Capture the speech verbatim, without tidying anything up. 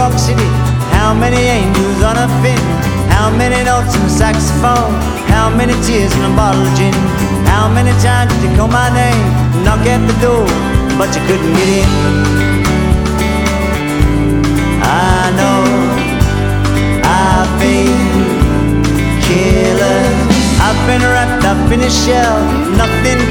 York City. How many angels on a pin? How many notes on the saxophone? How many tears in a bottle of gin? How many times did you call my name? Knock at the door, but you couldn't get in. I know I've been killer. I've been wrapped up in a shell. Nothing